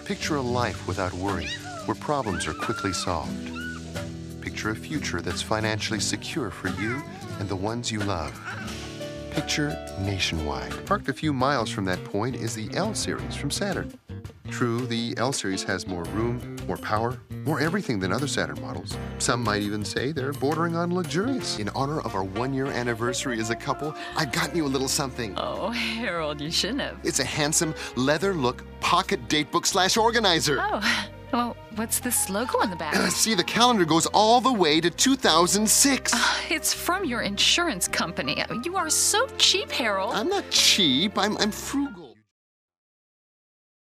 Picture a life without worry, where problems are quickly solved. Picture a future that's financially secure for you and the ones you love. Picture Nationwide. Parked a few miles from that point is the L-Series from Saturn. True, the L-Series has more room, more power, more everything than other Saturn models. Some might even say they're bordering on luxurious. In honor of our 1-year anniversary as a couple, I've gotten you a little something. Oh, Harold, you shouldn't have. It's a handsome, leather-look pocket datebook/organizer. Oh, well, what's this logo on the back? See, the calendar goes all the way to 2006. It's from your insurance company. You are so cheap, Harold. I'm not cheap. I'm frugal.